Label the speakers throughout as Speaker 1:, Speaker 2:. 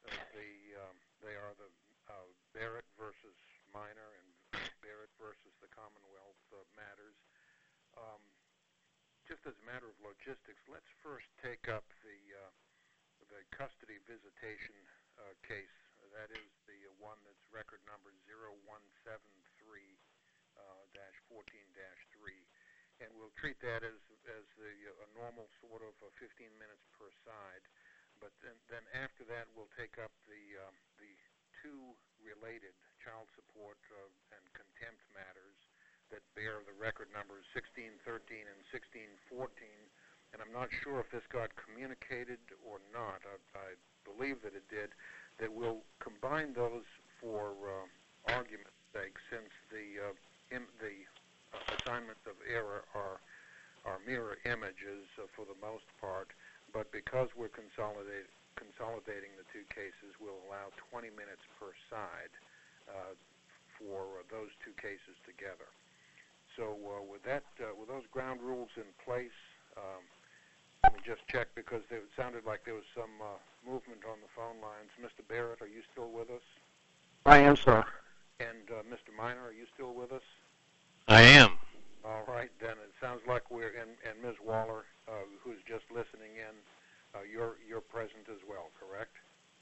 Speaker 1: They are the Barrett versus Minor and Barrett versus the Commonwealth matters. Just as a matter of logistics, let's first take up the custody visitation case. That is the one that's record number 0173-14-3, and we'll treat that as a normal sort of 15 minutes per side. But then after that, we'll take up the two related child support and contempt matters that bear the record numbers 1613 and 1614. And I'm not sure if this got communicated or not. I believe that it did. That we'll combine those for argument's sake, since the assignments of error are mirror images for the most part. But because we're consolidating the two cases, we'll allow 20 minutes per side for those two cases together. So with those ground rules in place, let me just check, because it sounded like there was some movement on the phone lines. Mr. Barrett, are you still with us?
Speaker 2: I am, sir.
Speaker 1: And Mr. Minor, are you still with us?
Speaker 3: I am.
Speaker 1: All right, then it sounds like we're in, and Ms. Waller, who's just listening in, you're present as well, correct?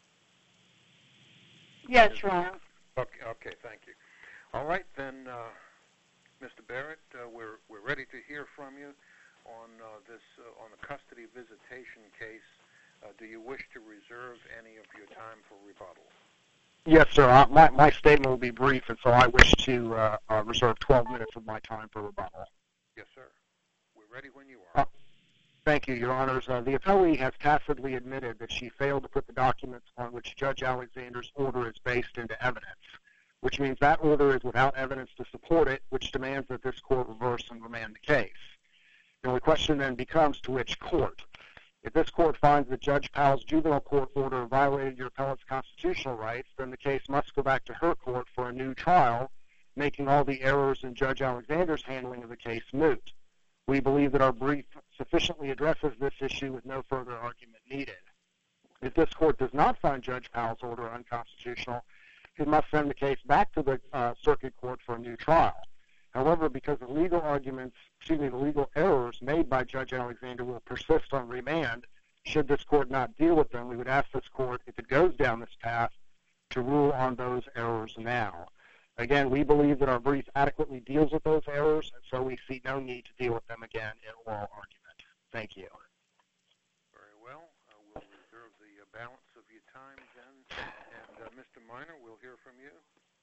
Speaker 4: Yes, Ron.
Speaker 1: Okay, thank you. All right, then, Mr. Barrett, we're ready to hear from you on on the custody visitation case. Do you wish to reserve any of your time for rebuttal?
Speaker 2: Yes, sir. My statement will be brief, and so I wish to reserve 12 minutes of my time for rebuttal.
Speaker 1: Yes, sir. We're ready when you are.
Speaker 2: Thank you, Your Honors. The appellee has tacitly admitted that she failed to put the documents on which Judge Alexander's order is based into evidence, which means that order is without evidence to support it, which demands that this court reverse and remand the case. The only question then becomes, to which court? If this court finds that Judge Powell's juvenile court order violated your appellant's constitutional rights, then the case must go back to her court for a new trial, making all the errors in Judge Alexander's handling of the case moot. We believe that our brief sufficiently addresses this issue with no further argument needed. If this court does not find Judge Powell's order unconstitutional, it must send the case back to the circuit court for a new trial. However, because the legal errors made by Judge Alexander will persist on remand, should this court not deal with them, we would ask this court, if it goes down this path, to rule on those errors now. Again, we believe that our brief adequately deals with those errors, and so we see no need to deal with them again in oral argument. Thank you.
Speaker 1: Very well. We'll reserve the balance of your time then. And Mr. Minor, we'll hear from you.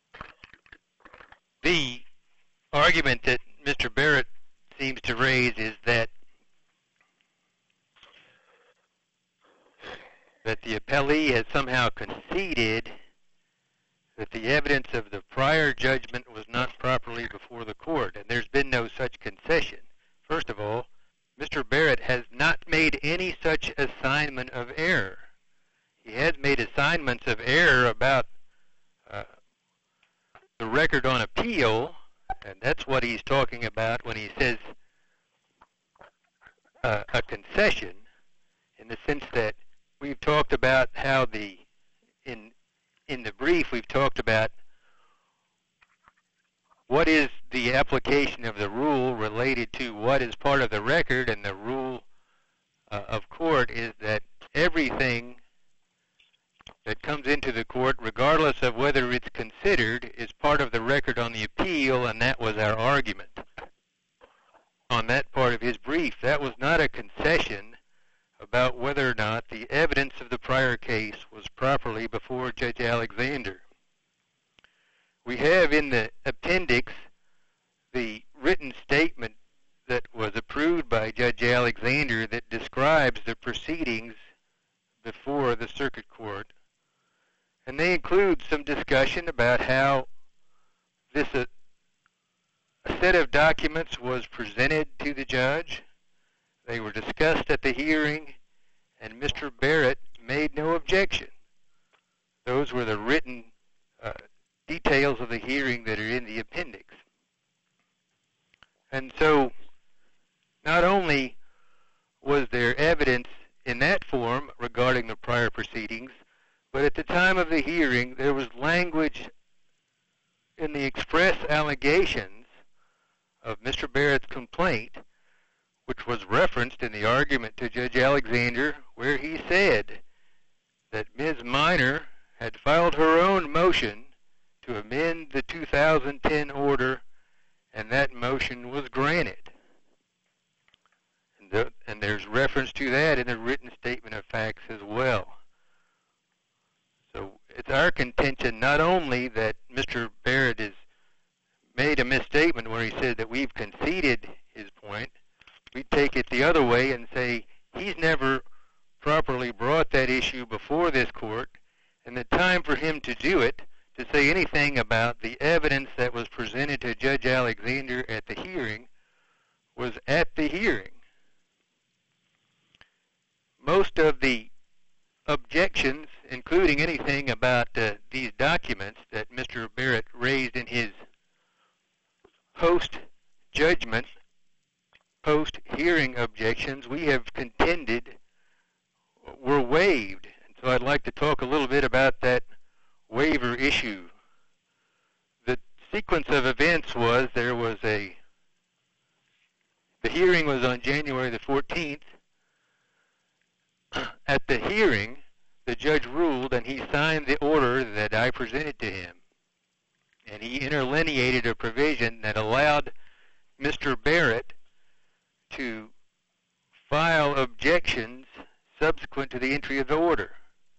Speaker 3: The argument that Mr. Barrett seems to raise is that the appellee has somehow conceded that the evidence of the prior judgment was not properly before the court, and there's been no such concession. First of all, Mr. Barrett has not made any such assignment of error. He has made assignments of error about the record on appeal, and that's what he's talking about when he says a concession, in the sense that we've talked about how in the brief we've talked about what is the application of the rule related to what is part of the record, and the rule of court is that everything that comes into the court, regardless of whether it's considered, is part of the record on the appeal, and that was our argument on that part of his brief. That was not a concession about whether or not the evidence of the prior case was properly before Judge Alexander. We have in the appendix the written statement that was approved by Judge Alexander that describes the proceedings before the circuit court, and they include some discussion about how this a set of documents was presented to the judge. They were discussed at the hearing, and Mr. Barrett made no objection. Those were the written details of the hearing that are in the appendix. And so not only was there evidence in that form regarding the prior proceedings, But at the time of the hearing, there was language in the express allegations of Mr. Barrett's complaint, which was referenced in the argument to Judge Alexander, where he said that Ms. Minor had filed her own motion to amend the 2010 order, and that motion was granted. And there's reference to that in the written statement of facts as well. So it's our contention not only that Mr. Barrett has made a misstatement where he said that we've conceded his point, we take it the other way and say he's never properly brought that issue before this court, and the time for him to do it, to say anything about the evidence that was presented to Judge Alexander at the hearing, was at the hearing. Most of the objections, including anything about these documents that Mr. Barrett raised in his post-judgment, post-hearing objections, we have contended were waived. And so I'd like to talk a little bit about that waiver issue. The sequence of events was the hearing was on January the 14th. At the hearing, the judge ruled, and he signed the order that I presented to him. And he interlineated a provision that allowed Mr. Barrett to file objections subsequent to the entry of the order.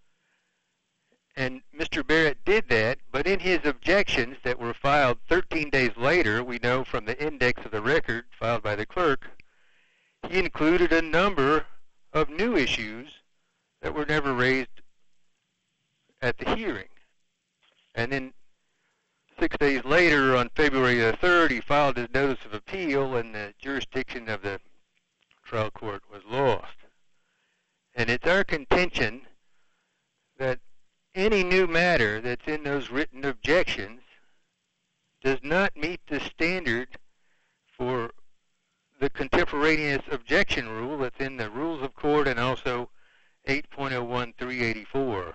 Speaker 3: And Mr. Barrett did that, but in his objections that were filed 13 days later, we know from the index of the record filed by the clerk, he included a number of new issues that were never raised at the hearing. And then 6 days later, on February the 3rd, he filed his notice of appeal, and the jurisdiction of the trial court was lost. And it's our contention that any new matter that's in those written objections does not meet the standard for the contemporaneous objection rule that's in the Rules of Court and also 8.01.384.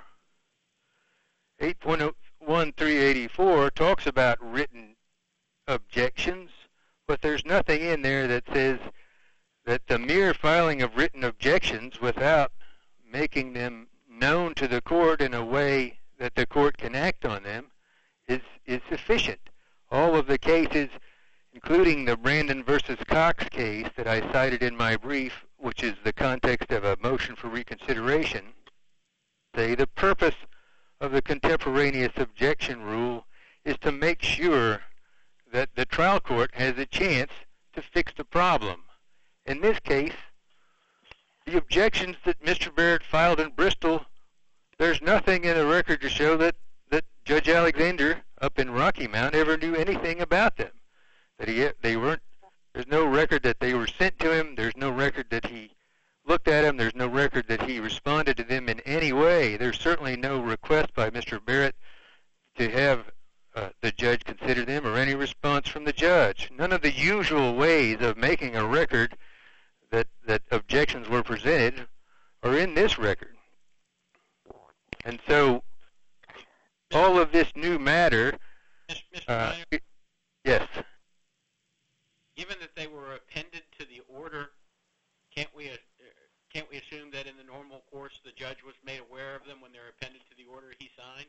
Speaker 3: 8.01.384 talks about written objections, but there's nothing in there that says that the mere filing of written objections without making them known to the court in a way that the court can act on them is sufficient. All of the cases, including the Brandon versus Cox case that I cited in my brief, which is the context of a motion for reconsideration, say the purpose of the contemporaneous objection rule is to make sure that the trial court has a chance to fix the problem. In this case, the objections that Mr. Barrett filed in Bristol, there's nothing in the record to show that Judge Alexander up in Rocky Mount ever knew anything about them. That there's no record that they were sent to him, there's no record that he looked at them, there's no record that he responded to them in any way. There's certainly no request by Mr. Barrett to have the judge consider them or any response from the judge. None of the usual ways of making a record that objections were presented are in this record. And so all of this new matter,
Speaker 4: Mr. Meyer,
Speaker 3: yes.
Speaker 4: Given that they were appended to the order, can't we assume that in the normal course the judge was made aware of them when they're appended to the order he signed?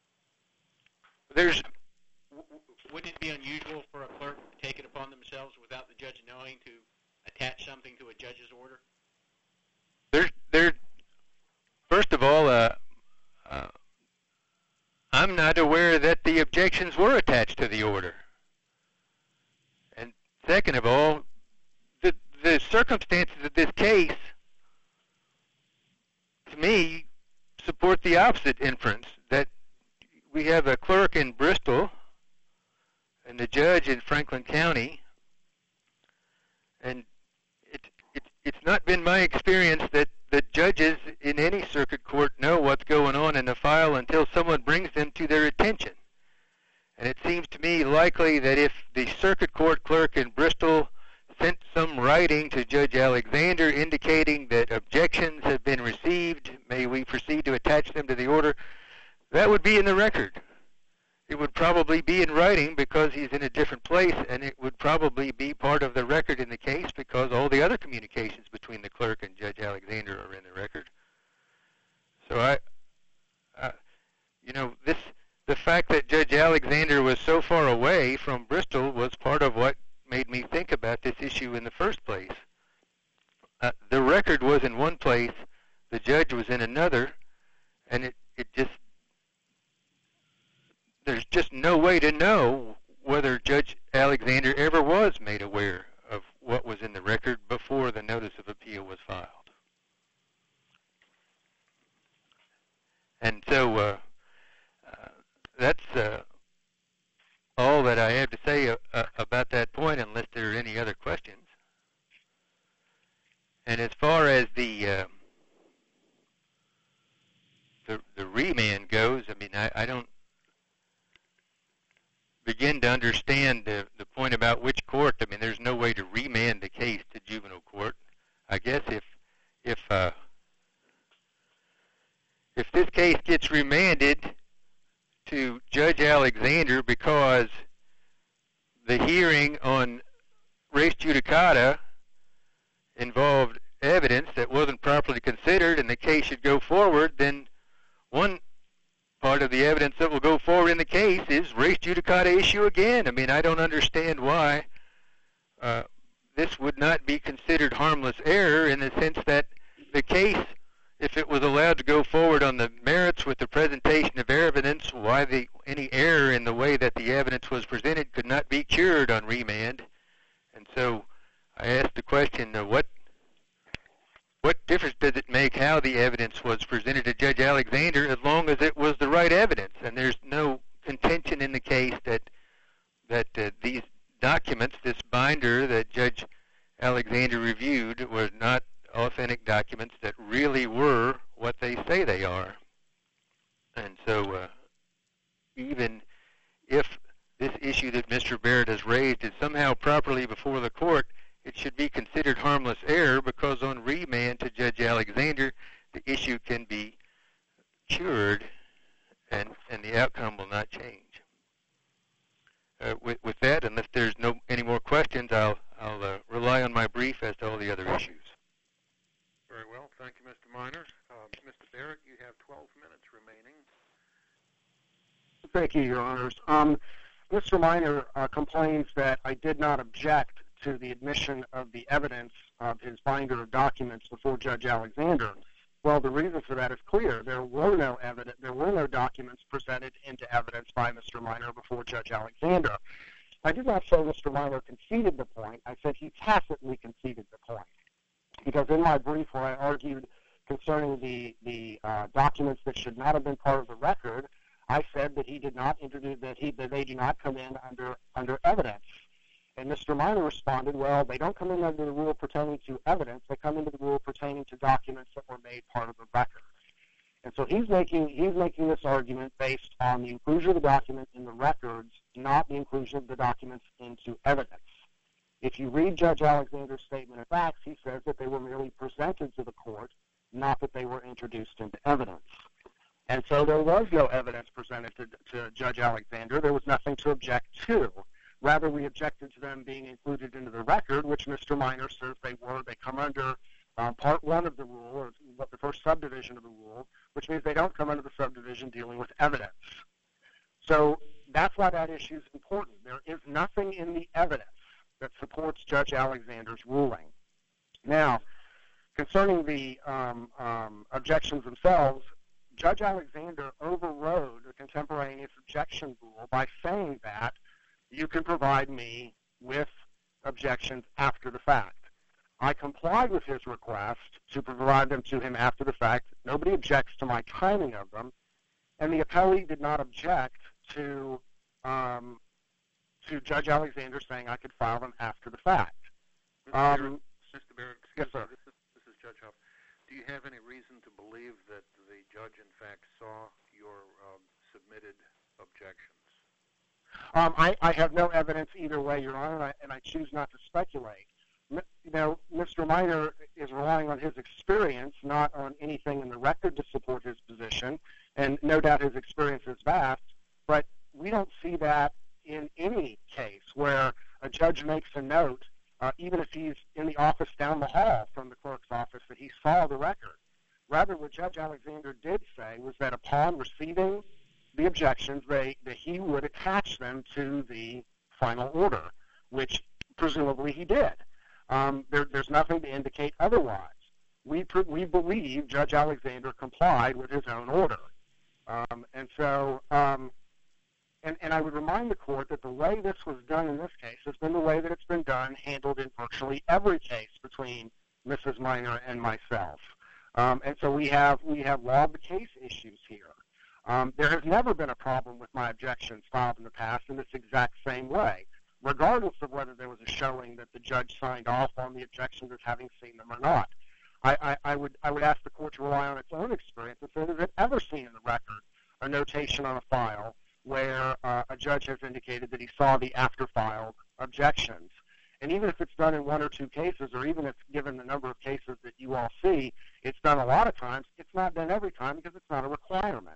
Speaker 4: Wouldn't it be unusual for a clerk to take it upon themselves without the judge knowing to attach something to a judge's order?
Speaker 3: First of all, I'm not aware that the objections were attached to the order. And second of all, the circumstances of this case, to me, support the opposite inference, that we have a clerk in Bristol and the judge in Franklin County, and it's not been my experience that the judges in any circuit court know what's going on in the file until someone brings them to their attention. And it seems to me likely that if the circuit court clerk in Bristol sent some writing to Judge Alexander indicating that objections have been received, may we proceed to attach them to the order, That would be in the record. It would probably be in writing because he's in a different place, and it would probably be part of the record in the case because all the other communications between the clerk and Judge Alexander are in the record. So the fact that Judge Alexander was so far away from Bristol was part of what made me think about this issue in the first place. The record was in one place, the judge was in another, and there's just no way to know whether Judge Alexander ever was made aware of what was in the record before the notice of appeal was filed. And so that's all that I have to say about that point, unless there are any other questions. And as far as the remand goes, I mean, I don't begin to understand the point about which court. I mean, there's no way to remand the case to juvenile court. I guess if this case gets remanded to Judge Alexander because the hearing on res judicata involved evidence that wasn't properly considered and the case should go forward, then one part of the evidence that will go forward in the case is res judicata issue again. I mean, I don't understand why this would not be considered harmless error in the sense that the case, if it was allowed to go forward on the merits with the presentation of evidence, why any error in the way that the evidence was presented could not be cured on remand. And so I asked the question, what difference does it make how the evidence was presented to Judge Alexander as long as it was the right evidence? And there's no contention in the case that these documents, this binder that Judge Alexander reviewed, were not authentic documents that really were what they say they are. And so even if this issue that Mr. Barrett has raised is somehow properly before the court, it should be considered harmless error because on remand to Judge Alexander, the issue can be cured and the outcome will not change. With that, unless there's any more questions, I'll rely on my brief as to all the other issues.
Speaker 1: Very well. Thank you, Mr. Minor. Mr. Barrett, you have 12 minutes remaining.
Speaker 2: Thank you, Your Honors. Mr. Minor complains that I did not object to the admission of the evidence of his binder of documents before Judge Alexander. Well, the reason for that is clear. There were no documents presented into evidence by Mr. Minor before Judge Alexander. I did not say Mr. Minor conceded the point. I said he tacitly conceded the point. Because in my brief where I argued concerning the documents that should not have been part of the record, I said that he did not introduce that they do not come in under evidence. And Mr. Minor responded, well, they don't come in under the rule pertaining to evidence. They come into the rule pertaining to documents that were made part of the record. And so he's making this argument based on the inclusion of the document in the records, not the inclusion of the documents into evidence. If you read Judge Alexander's statement of facts, he says that they were merely presented to the court, not that they were introduced into evidence. And so there was no evidence presented to Judge Alexander. There was nothing to object to. Rather, we objected to them being included into the record, which Mr. Minor says they were. They come under Part 1 of the rule, or the first subdivision of the rule, which means they don't come under the subdivision dealing with evidence. So that's why that issue is important. There is nothing in the evidence that supports Judge Alexander's ruling. Now, concerning the objections themselves, Judge Alexander overrode the contemporaneous objection rule by saying that you can provide me with objections after the fact. I complied with his request to provide them to him after the fact. Nobody objects to my timing of them, and the appellee did not object to Judge Alexander saying I could file them after the fact.
Speaker 1: Mr. Barrett,
Speaker 2: yes, sir.
Speaker 1: This is Judge Huff. Do you have any reason to believe that the judge, in fact, saw your submitted objections?
Speaker 2: I have no evidence either way, Your Honor, and I choose not to speculate. Mr. Minor is relying on his experience, not on anything in the record to support his position. and no doubt his experience is vast, but we don't see that in any case where a judge makes a note, even if he's in the office down the hall from the clerk's office, that he saw the record. Rather, what Judge Alexander did say was that upon receiving the objections, that he would attach them to the final order, which presumably he did. There's nothing to indicate otherwise. We believe Judge Alexander complied with his own order. And I would remind the court that the way this was done in this case has been the way that it's been done, handled in virtually every case between Mrs. Minor and myself. And so we have law of the case issues here. There has never been a problem with my objections filed in the past in this exact same way, regardless of whether there was a showing that the judge signed off on the objections as having seen them or not. I would ask the court to rely on its own experience and say, has it ever seen in the record a notation on a file where a judge has indicated that he saw the after-filed objections? And even if it's done in one or two cases, or even if given the number of cases that you all see, it's done a lot of times, it's not done every time because it's not a requirement.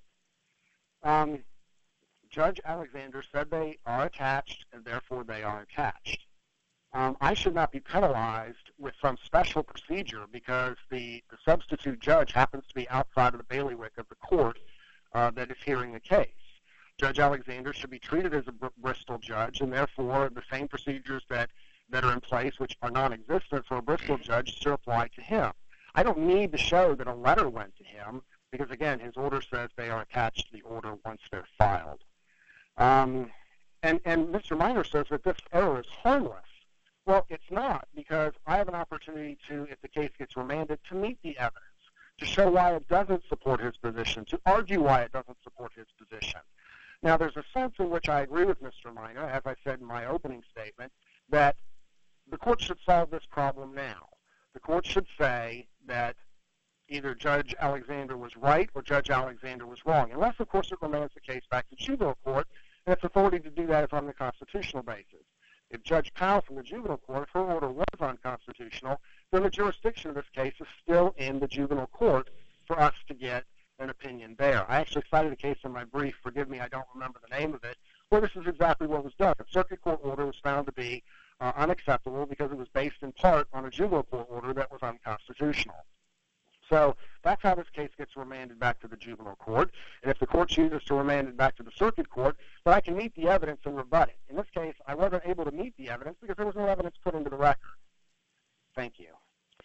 Speaker 2: Judge Alexander said they are attached, and therefore they are attached. I should not be penalized with some special procedure because the substitute judge happens to be outside of the bailiwick of the court that is hearing the case. Judge Alexander should be treated as a Bristol judge, and therefore the same procedures that are in place, which are non-existent for a Bristol judge, should apply to him. I don't need to show that a letter went to him because, again, his order says they are attached to the order once they're filed. And Mr. Minor says that this error is harmless. Well, it's not, because I have an opportunity to, if the case gets remanded, to meet the evidence, to show why it doesn't support his position, to argue why it doesn't support his position. Now, there's a sense in which I agree with Mr. Minor, as I said in my opening statement, that the court should solve this problem now. The court should say that either Judge Alexander was right or Judge Alexander was wrong, unless, of course, it remands the case back to juvenile court, and its authority to do that is on the constitutional basis. If Judge Powell from the juvenile court, if her order was unconstitutional, then the jurisdiction of this case is still in the juvenile court for us to get an opinion there. I actually cited a case in my brief, forgive me, I don't remember the name of it, where this is exactly what was done. A circuit court order was found to be unacceptable because it was based in part on a juvenile court order that was unconstitutional. So that's how this case gets remanded back to the juvenile court. And if the court chooses to remand it back to the circuit court, then I can meet the evidence and rebut it. In this case, I wasn't able to meet the evidence because there was no evidence put into the record. Thank you.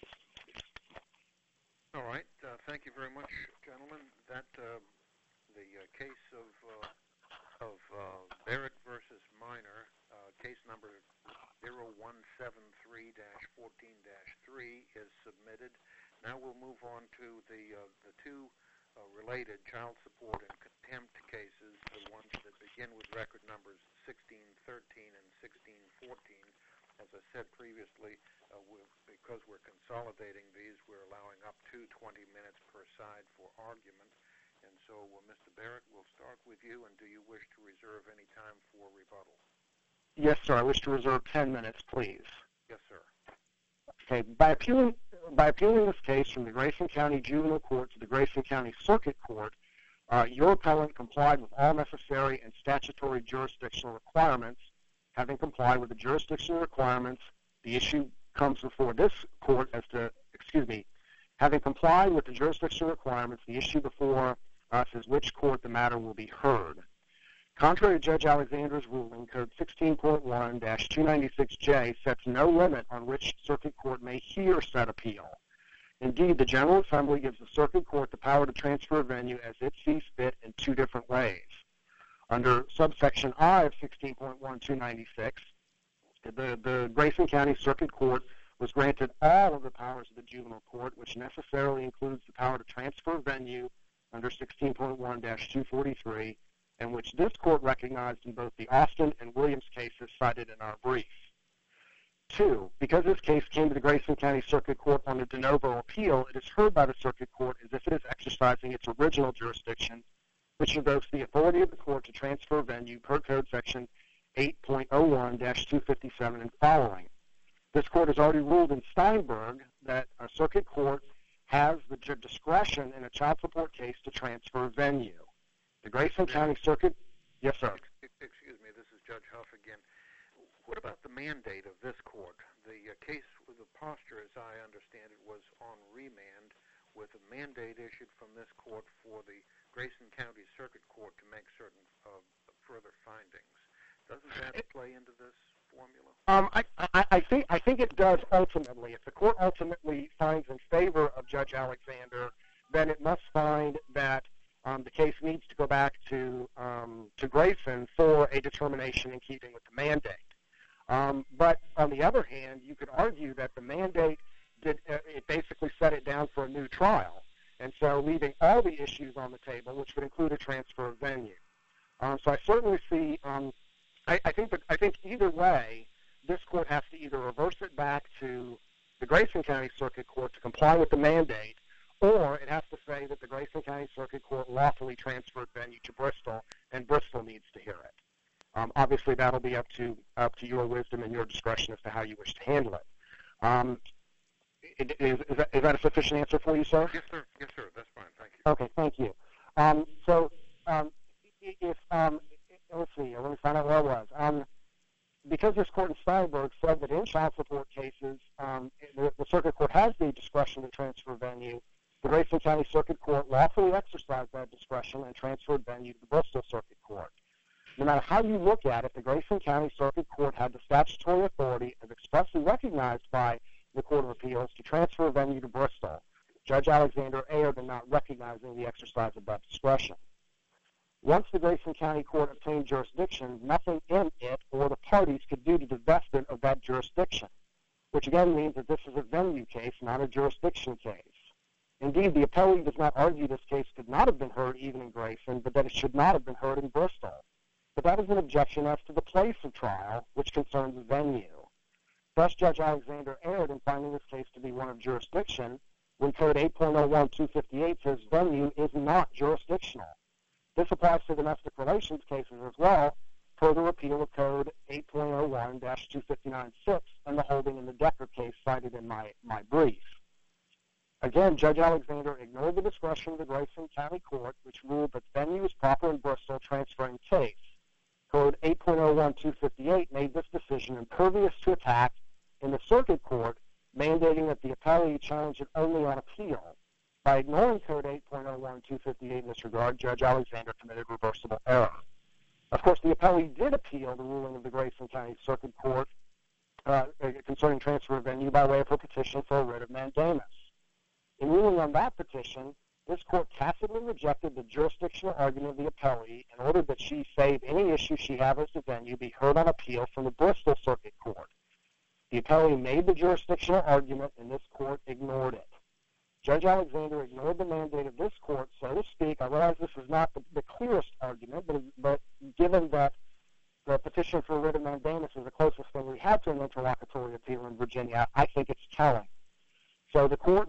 Speaker 1: All right. Thank you very much, gentlemen. That the case of Barrett versus Minor, case number 0173-14-3 is submitted. Now we'll move on to the two related child support and contempt cases, the ones that begin with record numbers 1613 and 1614. As I said previously, because we're consolidating these, we're allowing up to 20 minutes per side for argument. And so, Mr. Barrett, we'll start with you, and do you wish to reserve any time for rebuttal?
Speaker 2: Yes, sir. I wish to reserve 10 minutes, please.
Speaker 1: Yes, sir.
Speaker 2: Okay. By appealing this case from the Grayson County Juvenile Court to the Grayson County Circuit Court, your appellant complied with all necessary and statutory jurisdictional requirements. Having complied with the jurisdictional requirements, the issue comes before this court having complied with the jurisdictional requirements, the issue before us is which court the matter will be heard. Contrary to Judge Alexander's ruling, Code 16.1-296J sets no limit on which circuit court may hear said appeal. Indeed, the General Assembly gives the circuit court the power to transfer a venue as it sees fit in two different ways. Under subsection I of 16.1-296, the Grayson County Circuit Court was granted all of the powers of the juvenile court, which necessarily includes the power to transfer a venue under 16.1-243, and which this court recognized in both the Austin and Williams cases cited in our brief. 2, because this case came to the Grayson County Circuit Court on a de novo appeal, it is heard by the Circuit Court as if it is exercising its original jurisdiction, which invokes the authority of the court to transfer a venue per Code Section 8.01-257 and following. This court has already ruled in Steinberg that a circuit court has the discretion in a child support case to transfer venue. The Grayson County Circuit, yes, sir.
Speaker 1: Excuse me, this is Judge Huff again. What about the mandate of this court? The case with the posture, as I understand it, was on remand with a mandate issued from this court for the Grayson County Circuit Court to make certain further findings. Doesn't that play into this formula?
Speaker 2: I think it does ultimately. If the court ultimately finds in favor of Judge Alexander, then it must find that the case needs to go back to Grayson for a determination in keeping with the mandate. But on the other hand, you could argue that the mandate it basically set it down for a new trial, and so leaving all the issues on the table, which would include a transfer of venue. So I certainly see. I think either way, this court has to either reverse it back to the Grayson County Circuit Court to comply with the mandate, or it has to say that the Grayson County Circuit Court lawfully transferred venue to Bristol, and Bristol needs to hear it. Obviously, that'll be up to your wisdom and your discretion as to how you wish to handle it. Is that a sufficient answer for you, sir?
Speaker 1: Yes, sir. Yes, sir. That's fine. Thank you.
Speaker 2: Okay, thank you. Let's see. Let me find out where I was. Because this court in Steinberg said that in child support cases, the circuit court has the discretion to transfer venue, the Grayson County Circuit Court lawfully exercised that discretion and transferred venue to the Bristol Circuit Court. No matter how you look at it, the Grayson County Circuit Court had the statutory authority, as expressly recognized by the Court of Appeals, to transfer venue to Bristol. Judge Alexander erred in not recognizing the exercise of that discretion. Once the Grayson County Court obtained jurisdiction, nothing in it or the parties could do to divest it of that jurisdiction, which again means that this is a venue case, not a jurisdiction case. Indeed, the appellee does not argue this case could not have been heard even in Grayson, but that it should not have been heard in Bristol. But that is an objection as to the place of trial, which concerns venue. Thus, Judge Alexander erred in finding this case to be one of jurisdiction, when Code 8.01-258 says venue is not jurisdictional. This applies to domestic relations cases as well, per the repeal of Code 8.01-259-6 and the holding in the Decker case cited in my brief. Again, Judge Alexander ignored the discretion of the Grayson County Court, which ruled that venue is proper in Bristol transferring case. Code 8.01-258 made this decision impervious to attack in the Circuit Court, mandating that the appellee challenge it only on appeal. By ignoring Code 8.01-258 in this regard, Judge Alexander committed reversible error. Of course, the appellee did appeal the ruling of the Grayson County Circuit Court concerning transfer of venue by way of her petition for a writ of mandamus. In ruling on that petition, this court tacitly rejected the jurisdictional argument of the appellee and ordered that she save any issue she had as to venue be heard on appeal from the Bristol Circuit Court. The appellee made the jurisdictional argument, and this court ignored it. Judge Alexander ignored the mandate of this court, so to speak. I realize this is not the clearest argument, but given that the petition for a writ of mandamus is the closest thing we have to an interlocutory appeal in Virginia, I think it's telling. So this court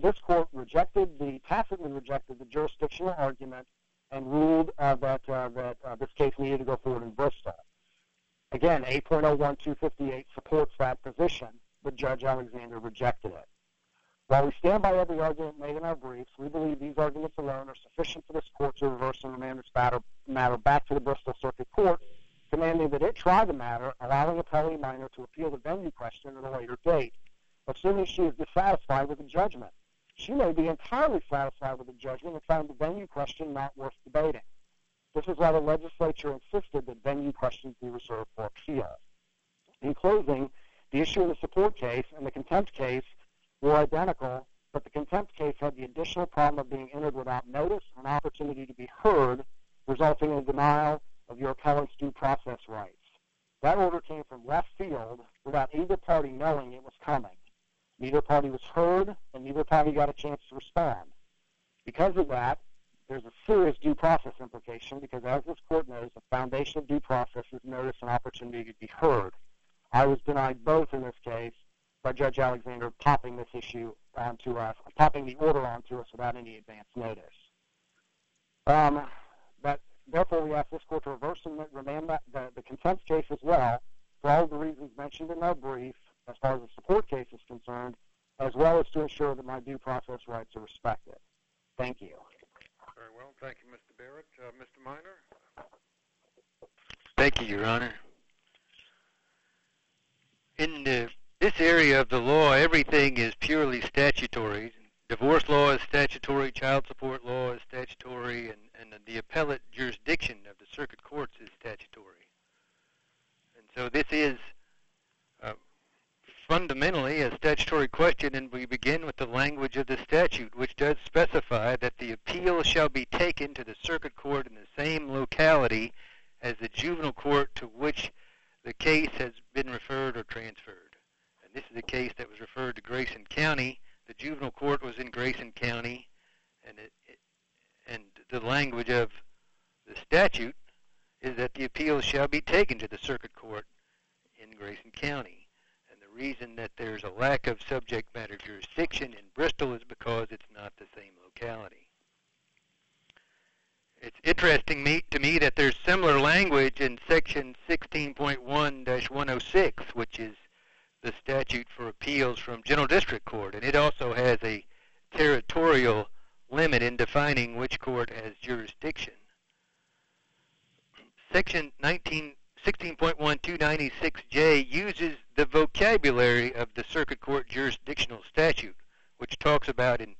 Speaker 2: tacitly rejected the jurisdictional argument and ruled that this case needed to go forward in Bristol. Again, 8.01-258 supports that position, but Judge Alexander rejected it. While we stand by every argument made in our briefs, we believe these arguments alone are sufficient for this court to reverse and remand this matter back to the Bristol Circuit Court, demanding that it try the matter, allowing appellee minor to appeal the venue question at a later date, assuming she is dissatisfied with the judgment. She may be entirely satisfied with the judgment and find the venue question not worth debating. This is why the legislature insisted that venue questions be reserved for appeal. In closing, the issue of the support case and the contempt case were identical, but the contempt case had the additional problem of being entered without notice and opportunity to be heard, resulting in a denial of your appellant's due process rights. That order came from left field without either party knowing it was coming. Neither party was heard, and neither party got a chance to respond. Because of that, there's a serious due process implication because, as this court knows, the foundation of due process is notice and opportunity to be heard. I was denied both in this case by Judge Alexander popping this issue onto us, popping the order onto us without any advance notice. Therefore, we ask this court to reverse and remand the contempt case as well for all of the reasons mentioned in our brief as far as the support case is concerned, as well as to ensure that my due process rights are respected. Thank you.
Speaker 1: Very well. Thank you, Mr. Barrett. Mr. Minor?
Speaker 3: Thank you, Your Honor. In this area of the law, everything is purely statutory. Divorce law is statutory, child support law is statutory, and the appellate jurisdiction of the circuit courts is statutory. And so this is fundamentally a statutory question, and we begin with the language of the statute, which does specify that the appeal shall be taken to the circuit court in the same locality as the juvenile court to which the case has been referred or transferred. And this is a case that was referred to Grayson County. The juvenile court was in Grayson County, and the language of the statute is that the appeal shall be taken to the circuit court in Grayson County. And the reason that there's a lack of subject matter jurisdiction in Bristol is because it's not the same locality. It's interesting to me that there's similar language in Section 16.1-106, which is the statute for appeals from General District Court, and it also has a territorial limit in defining which court has jurisdiction. Section 16.1296J uses the vocabulary of the circuit court jurisdictional statute, which talks about in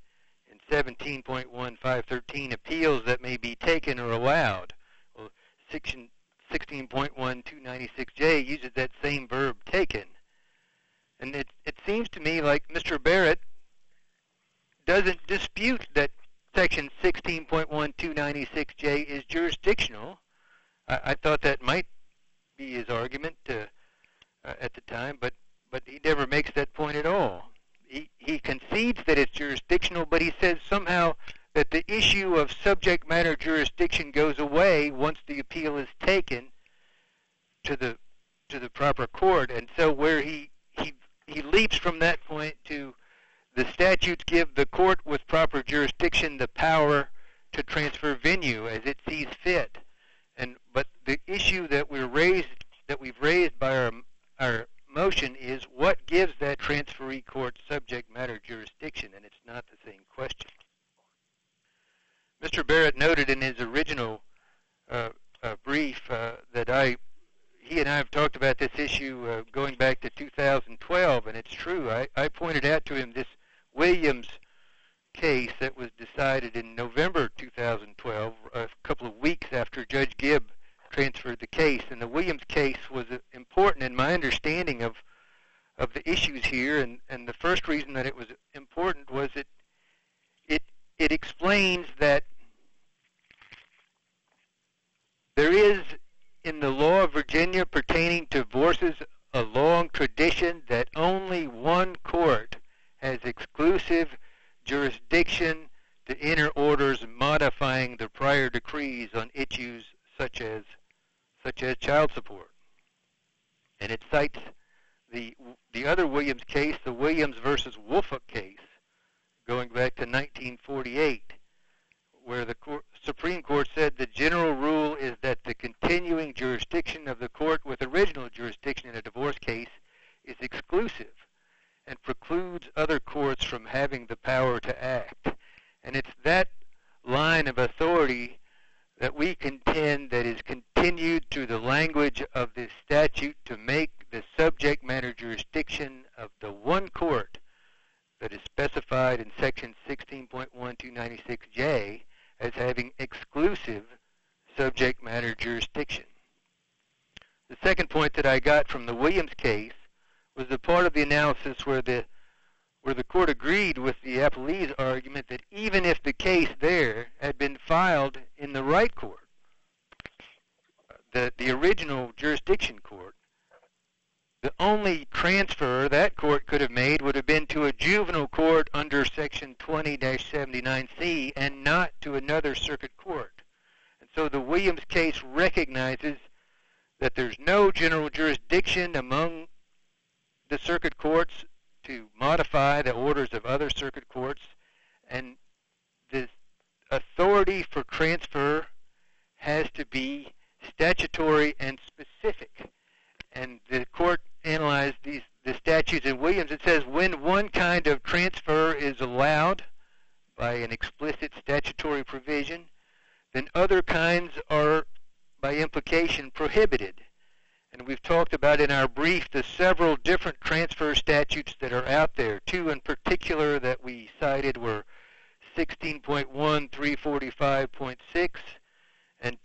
Speaker 3: 17.1513 appeals that may be taken or allowed. Well, Section 16.1296J uses that same verb, taken. And it seems to me like Mr. Barrett doesn't dispute that Section 16.1296J is jurisdictional. I thought that might be his argument at the time, but he never makes that point at all. He concedes that it's jurisdictional, but he says somehow that the issue of subject matter jurisdiction goes away once the appeal is taken to the proper court. And so where he leaps from that point to the statutes give the court with proper jurisdiction the power to transfer venue as it sees fit. But the issue that we've raised by our motion is what gives that transferee court subject matter jurisdiction, and it's not the same question. Mr. Barrett noted in his original brief that he and I have talked about this issue going back to 2012, and it's true. I pointed out to him this Williams case that was decided in November 2012, a couple of weeks after Judge Gibb transferred the case. And the Williams case was important in my understanding of the issues here. And the first reason that it was important was it explains that there is in the law of Virginia pertaining to divorces a long tradition that only one court has exclusive jurisdiction to enter orders modifying the prior decrees on issues such as child support. And it cites the other Williams case, the Williams versus Woolfolk case, going back to 1948, where the Supreme Court said the general rule is that the continuing jurisdiction of the court with original jurisdiction in a divorce case is exclusive and precludes other courts from having the power to act. And it's that line of authority that we contend that is continued through the language of this statute to make the subject matter jurisdiction of the one court that is specified in Section 16.1296J as having exclusive subject matter jurisdiction. The second point that I got from the Williams case was the part of the analysis where the court agreed with the appellee's argument that even if the case there had been filed in the right court, the original jurisdiction court, the only transfer that court could have made would have been to a juvenile court under Section 20-79C and not to another circuit court. And so the Williams case recognizes that there's no general jurisdiction among the circuit courts to modify the orders of other circuit courts, and the authority for transfer has to be statutory and specific. And the court analyzed the statutes in Williams, it says when one kind of transfer is allowed by an explicit statutory provision, then other kinds are, by implication, prohibited. And we've talked about in our brief the several different transfer statutes that are out there. Two in particular that we cited were 16.1 345.6 and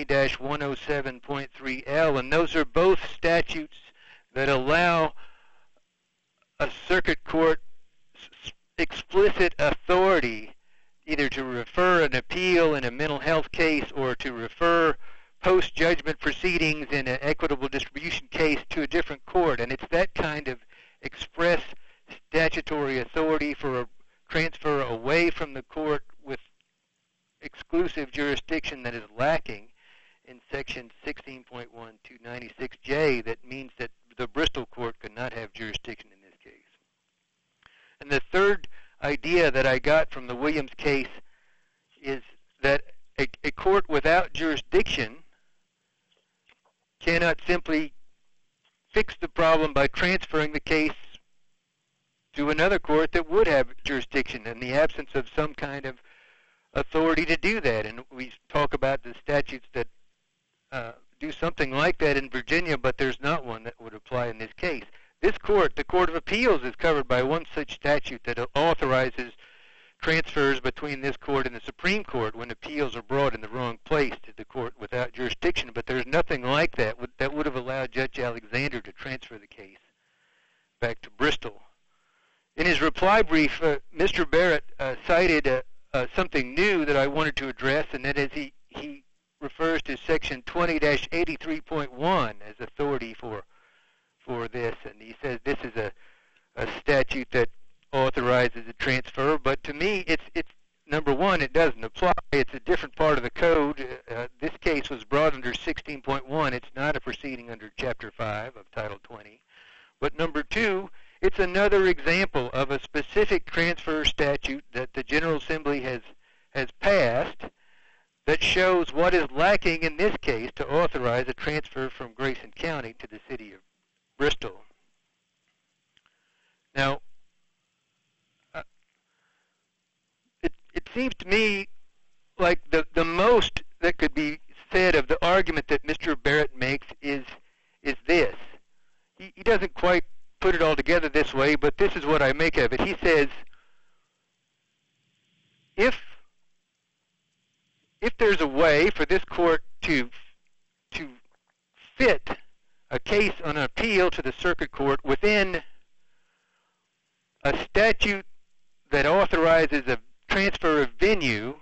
Speaker 3: 20-107.3L, and those are both statutes that allow a circuit court explicit authority either to refer an appeal in a mental health case or to refer post-judgment proceedings in an equitable distribution case to a different court. And it's that kind of express statutory authority for a transfer away from the court with exclusive jurisdiction that is lacking in Section 16.1296J that means that the Bristol court could not have jurisdiction in this case. And the third idea that I got from the Williams case is that a court without jurisdiction cannot simply fix the problem by transferring the case to another court that would have jurisdiction in the absence of some kind of authority to do that. And we talk about the statutes that do something like that in Virginia, but there's not one that would apply in this case. This court, the Court of Appeals, is covered by one such statute that authorizes transfers between this court and the Supreme Court when appeals are brought in the wrong place to the court without jurisdiction, but there's nothing like that that would have allowed Judge Alexander to transfer the case back to Bristol. In his reply brief, Mr. Barrett cited something new that I wanted to address, and that is he refers to Section 20-83.1 as authority for this, and he says this is a statute that authorizes a transfer, but to me it's number one, it doesn't apply. It's a different part of the code. This case was brought under 16.1. It's not a proceeding under Chapter 5 of Title 20. But number two, it's another example of a specific transfer statute that the General Assembly has passed that shows what is lacking in this case to authorize a transfer from Grayson County to the city of Bristol. Now, it seems to me like the most that could be said of the argument that Mr. Barrett makes is this. He doesn't quite put it all together this way, but this is what I make of it. He says, if there's a way for this court to fit a case on an appeal to the circuit court within a statute that authorizes a transfer of venue,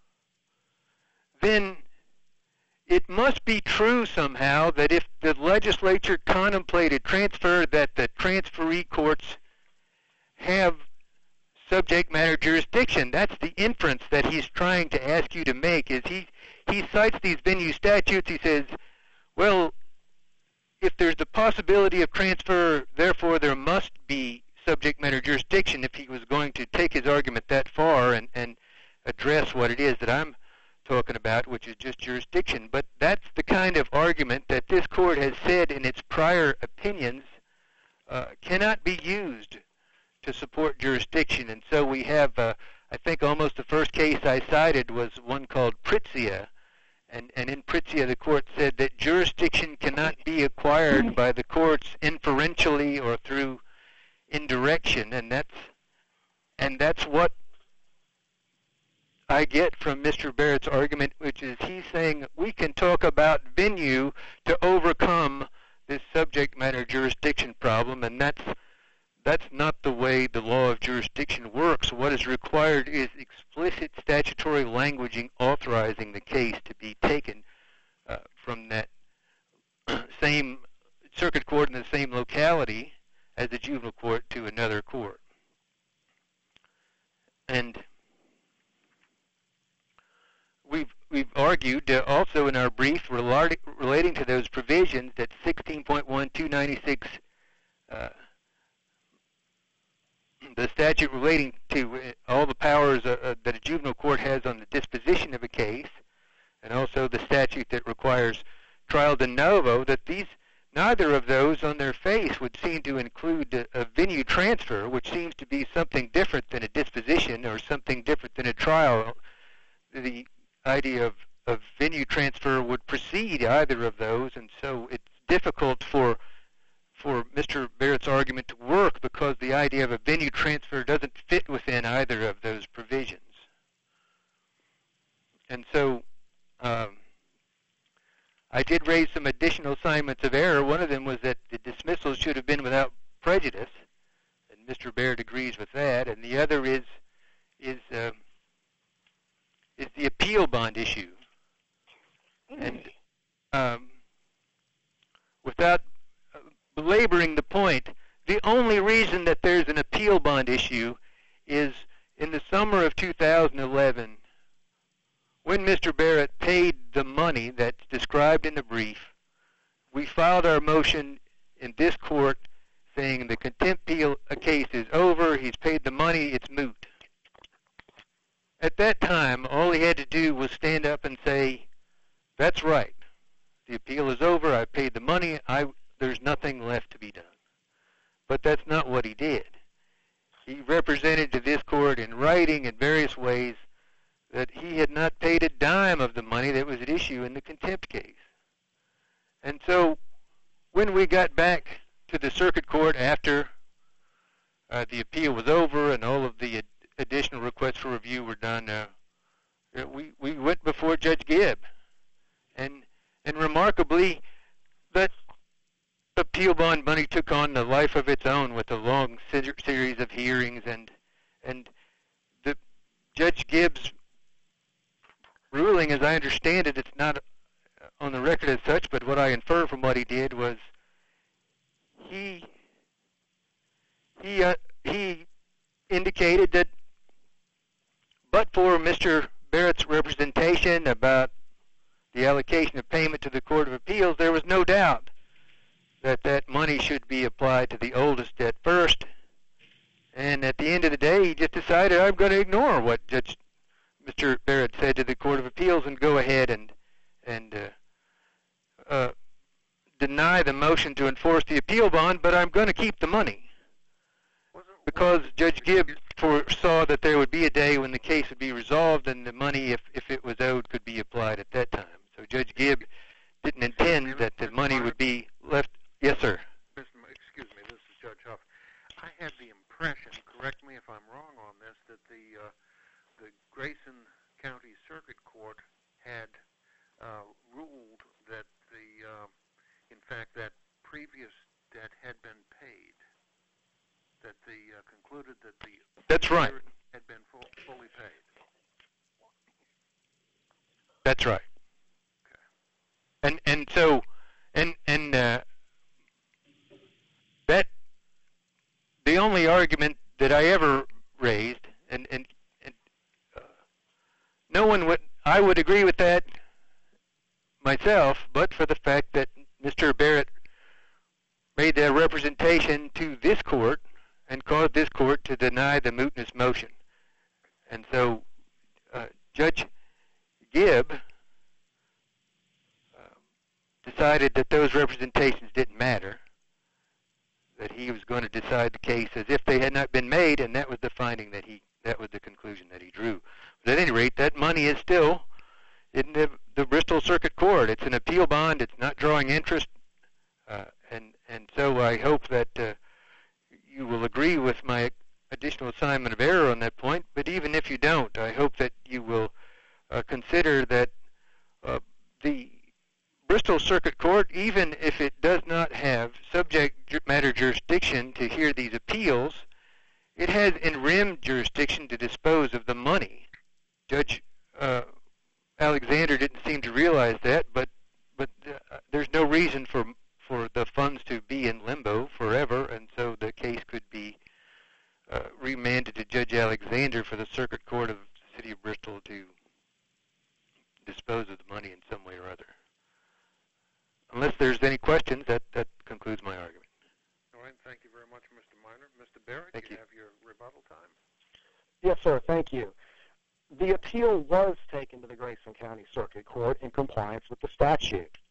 Speaker 3: then it must be true somehow that if the legislature contemplated transfer, that the transferee courts have subject matter jurisdiction. That's the inference that he's trying to ask you to make. Is he cites these venue statutes. He says, well, if there's the possibility of transfer, therefore there must be subject matter jurisdiction, if he was going to take his argument that far and address what it is that I'm talking about, which is just jurisdiction. But that's the kind of argument that this court has said in its prior opinions cannot be used to support jurisdiction. And so we have, I think almost the first case I cited was one called Pritzia. And in Pritzia, the court said that jurisdiction cannot be acquired by the courts inferentially or through indirection, and that's what I get from Mr. Barrett's argument, which is he's saying we can talk about venue to overcome this subject matter jurisdiction problem, and that's not the way the law of jurisdiction works. What is required is explicit statutory languaging authorizing the case to be taken from that same circuit court in the same locality as the juvenile court to another court. And we've argued also in our brief relating to those provisions that 16.1296, the statute relating to all the powers that a juvenile court has on the disposition of a case, and also the statute that requires trial de novo, that these neither of those on their face would seem to include a venue transfer, which seems to be something different than a disposition or something different than a trial. The idea of venue transfer would precede either of those, and so it's difficult for Mr. Barrett's argument to work because the idea of a venue transfer doesn't fit within either of those provisions. And so I did raise some additional assignments of error. One of them was that the dismissal should have been without prejudice, and Mr. Barrett agrees with that. And the other is the appeal bond issue. And without belaboring the point, the only reason that there's an appeal bond issue is in the summer of 2011, when Mr. Barrett paid the money that's described in the brief, we filed our motion in this court saying the contempt appeal case is over, he's paid the money, it's moot. At that time, all he had to do was stand up and say, that's right, the appeal is over, I paid the money, there's nothing left to be done. But that's not what he did. He represented to this court in writing in various ways that he had not paid a dime of the money that was at issue in the contempt case. And so when we got back to the circuit court after the appeal was over and all of the additional requests for review were done, we went before Judge Gibb. And remarkably, that appeal bond money took on the life of its own with a long series of hearings, and the Judge Gibb's ruling, as I understand it, it's not on the record as such, but what I infer from what he did was he indicated that but for Mr. Barrett's representation about the allocation of payment to the Court of Appeals, there was no doubt that that money should be applied to the oldest debt first. And at the end of the day, he just decided, I'm going to ignore what Mr. Barrett said to the Court of Appeals and go ahead and deny the motion to enforce the appeal bond, but I'm going to keep the money. Because Judge Gibb foresaw that there would be a day when the case would be resolved and the money, if it was owed, could be applied at that time. So Judge Gibb didn't intend that the money would be left. Yes, sir.
Speaker 1: Excuse me, this is Judge Huff. I had the impression, correct me if I'm wrong on this, that the Grayson County Circuit Court had ruled that in fact, that previous debt had been paid. That concluded that the
Speaker 3: that's right
Speaker 1: had been fully paid.
Speaker 3: That's right.
Speaker 1: Okay.
Speaker 3: And so that the only argument that I ever raised, and no one would, I would agree with that myself, but for the fact that Mr. Barrett made that representation to this court and caused this court to deny the mootness motion. And so Judge Gibb decided that those representations didn't matter, that he was going to decide the case as if they had not been made, and that was the finding that was the conclusion that he drew. But at any rate, that money is still in the Bristol Circuit Court. It's an appeal bond. It's not drawing interest, and so I hope that you will agree with my additional assignment of error on that point. But even if you don't, I hope that you will consider that the Bristol Circuit Court, even if it does not have subject matter jurisdiction to hear these appeals, it has in rem jurisdiction to dispose of the money. Judge Alexander didn't seem to realize that, but there's no reason for the funds to be in limbo forever, and so the case could be remanded to Judge Alexander for the Circuit Court of the City of Bristol to dispose of the money in some way or other. Unless there's any questions, that concludes my argument.
Speaker 1: All right, thank you very much, Mr. Minor. Mr. Barrett, you have your rebuttal time.
Speaker 2: Yes, sir, thank you. The appeal was taken to the Grayson County Circuit Court in compliance with the statute.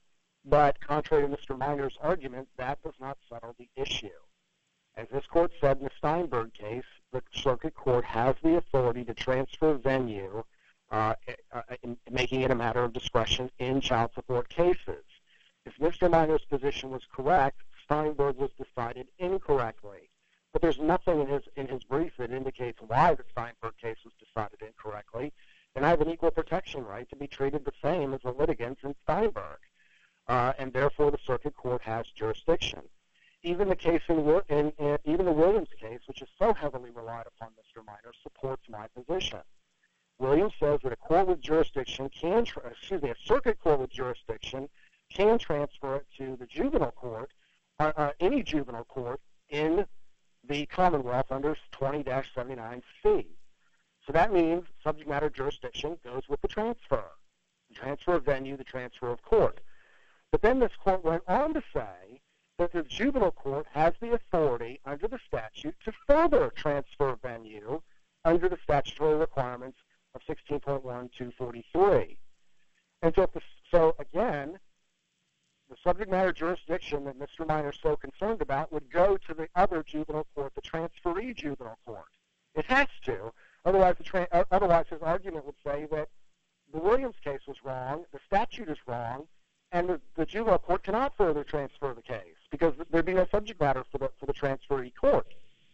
Speaker 2: But contrary to Mr. Miner's argument, that does not settle the issue. As this court said in the Steinberg case, the circuit court has the authority to transfer venue, making it a matter of discretion in child support cases. If Mr. Miner's position was correct, Steinberg was decided incorrectly. But there's nothing in his brief that indicates why the Steinberg case was decided incorrectly, and I have an equal protection right to be treated the same as the litigants in Steinberg, and therefore the circuit court has jurisdiction. Even the case even the Williams case, which is so heavily relied upon Mr. Miner, supports my position. Williams says that a court with jurisdiction a circuit court with jurisdiction can transfer it to the juvenile court, any juvenile court in the Commonwealth under 20-79C. So that means subject matter jurisdiction goes with the transfer of venue, the transfer of court. But then this court went on to say that the juvenile court has the authority under the statute to further transfer venue under the statutory requirements of 16.1243. And so again, the subject matter jurisdiction that Mr. Miner is so concerned about would go to the other juvenile court, the transferee juvenile court. It has to. Otherwise his argument would say that the Williams case was wrong, the statute is wrong, and the juvenile court cannot further transfer the case because there'd be no subject matter for the transferee court.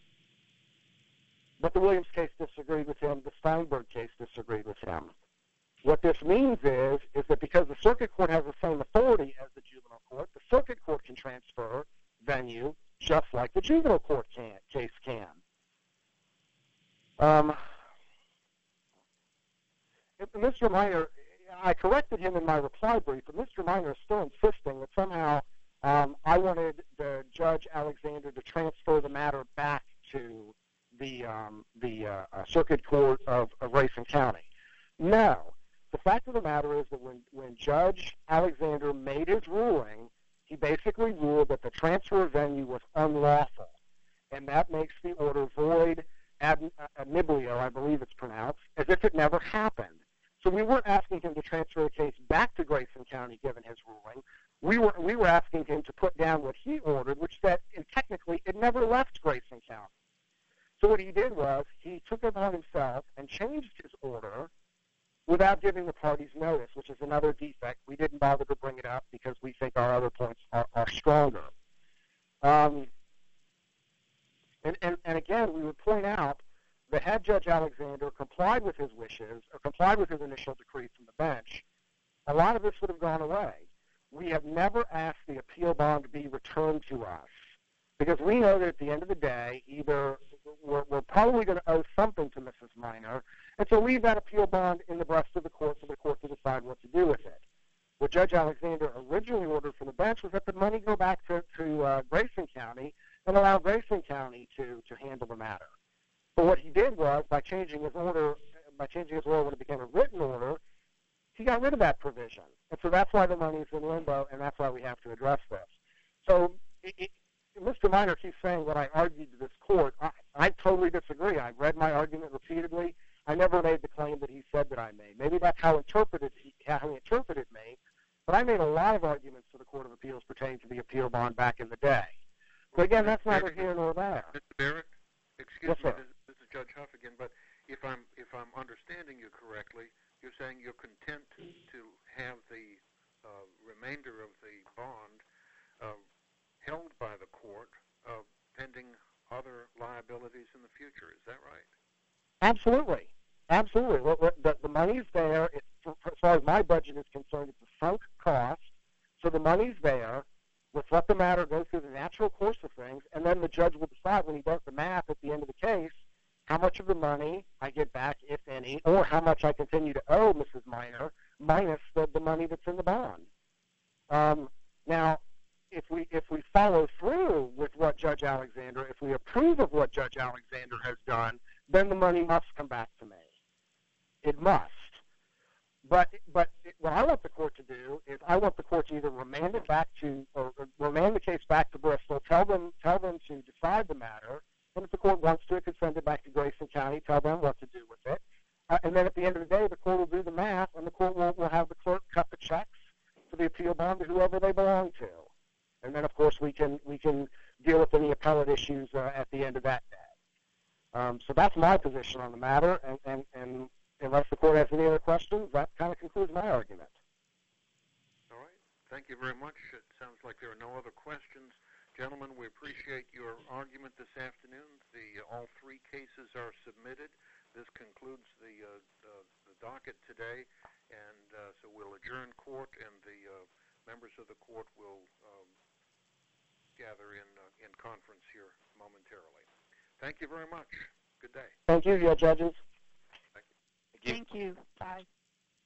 Speaker 2: But the Williams case disagreed with him. The Steinberg case disagreed with him. What this means is that because the circuit court has the same authority as the juvenile court, the circuit court can transfer venue just like the juvenile court case can. Mr. Miner, I corrected him in my reply brief, but Mr. Miner is still insisting that somehow I wanted the Judge Alexander to transfer the matter back to the Circuit Court of Racine County. No. The fact of the matter is that when Judge Alexander made his ruling, he basically ruled that the transfer of venue was unlawful, and that makes the order void ad niblio, I believe it's pronounced, as if it never happened. So we weren't asking him to transfer the case back to Grayson County given his ruling. We were asking him to put down what he ordered, which said, and technically, it never left Grayson County. So what he did was he took it on himself and changed his order without giving the parties notice, which is another defect. We didn't bother to bring it up because we think our other points are stronger. And again, we would point out that had Judge Alexander complied with his wishes or complied with his initial decree from the bench, a lot of this would have gone away. We have never asked the appeal bond to be returned to us because we know that at the end of the day, either we're probably going to owe something to Mrs. Miner, and so leave that appeal bond in the breast of the court for the court to decide what to do with it. What Judge Alexander originally ordered from the bench was that the money go back to Grayson County and allow Grayson County to handle the matter. But what he did was, by changing his order when it became a written order, he got rid of that provision. And so that's why the money is in limbo, and that's why we have to address this. So Mr. Miner keeps saying what I argued to this court. I totally disagree. I've read my argument repeatedly. I never made the claim that he said that I made. Maybe that's how he interpreted me, but I made a lot of arguments to the Court of Appeals pertaining to the appeal bond back in the day. But again, that's neither here nor there.
Speaker 1: Mr. Barrett, excuse me, this is Judge Huff again, but if I'm understanding you correctly, you're saying you're content to have the remainder of the bond held by the court pending other liabilities in the future. Is that right?
Speaker 2: Absolutely. Absolutely. The money's there. As far as my budget is concerned, it's a sunk cost. So the money's there. Let's let the matter go through the natural course of things, and then the judge will decide when he does the math at the end of the case how much of the money I get back, if any, or how much I continue to owe Mrs. Miner minus the money that's in the bond. Now, if we follow through with what Judge Alexander, if we approve of what Judge Alexander has done, then the money must come back to me. It must. But what I want the court to do is I want the court to either remand it back to, or remand the case back to Bristol, tell them to decide the matter, and if the court wants to, it could send it back to Grayson County, tell them what to do with it. And then at the end of the day, the court will do the math, and the court will have the clerk cut the checks for the appeal bond to whoever they belong to. And then, of course, we can deal with any appellate issues at the end of that day. So that's my position on the matter, and unless the court has any other questions, that kind of concludes my argument.
Speaker 1: All right. Thank you very much. It sounds like there are no other questions. Gentlemen, we appreciate your argument this afternoon. All three cases are submitted. This concludes the docket today, and so we'll adjourn court, and the members of the court will gather in conference here momentarily. Thank you very much. Good day.
Speaker 2: Thank you, judges.
Speaker 3: Thank you.
Speaker 5: Thank you. Bye.